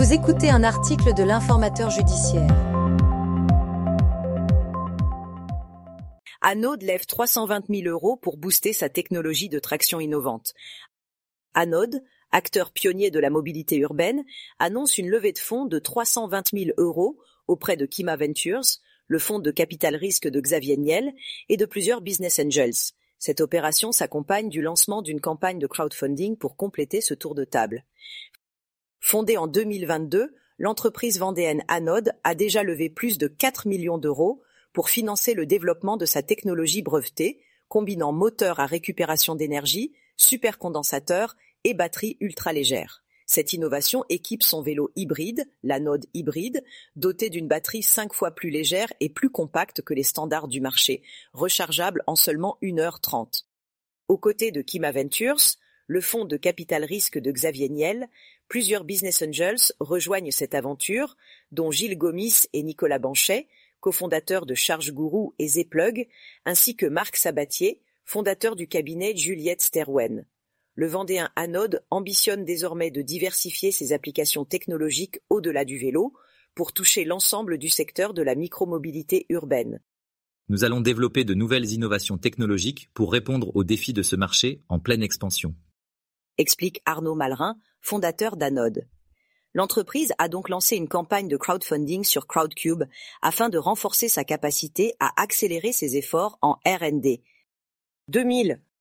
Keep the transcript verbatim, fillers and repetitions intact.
Vous écoutez un article de l'Informateur judiciaire. Anode lève trois cent vingt mille euros pour booster sa technologie de traction innovante. Anode, acteur pionnier de la mobilité urbaine, annonce une levée de fonds de trois cent vingt mille euros auprès de Kima Ventures, le fonds de capital risque de Xavier Niel et de plusieurs business angels. Cette opération s'accompagne du lancement d'une campagne de crowdfunding pour compléter ce tour de table. Fondée en deux mille vingt-deux, l'entreprise vendéenne Anode a déjà levé plus de quatre millions d'euros pour financer le développement de sa technologie brevetée, combinant moteur à récupération d'énergie, supercondensateur et batterie ultra-légère. Cette innovation équipe son vélo hybride, l'Anode hybride, doté d'une batterie cinq fois plus légère et plus compacte que les standards du marché, rechargeable en seulement une heure trente. Aux côtés de Kima Ventures, le fonds de capital risque de Xavier Niel, plusieurs business angels rejoignent cette aventure, dont Gilles Gomis et Nicolas Banchet, cofondateurs de ChargeGuru et Zplug, ainsi que Marc Sabatier, fondateur du cabinet Juliette Sterwen. Le Vendéen Anode ambitionne désormais de diversifier ses applications technologiques au-delà du vélo pour toucher l'ensemble du secteur de la micromobilité urbaine. Nous allons développer de nouvelles innovations technologiques pour répondre aux défis de ce marché en pleine expansion, explique Arnaud Malrin, fondateur d'Anode. L'entreprise a donc lancé une campagne de crowdfunding sur Crowdcube afin de renforcer sa capacité à accélérer ses efforts en R and D. deux mille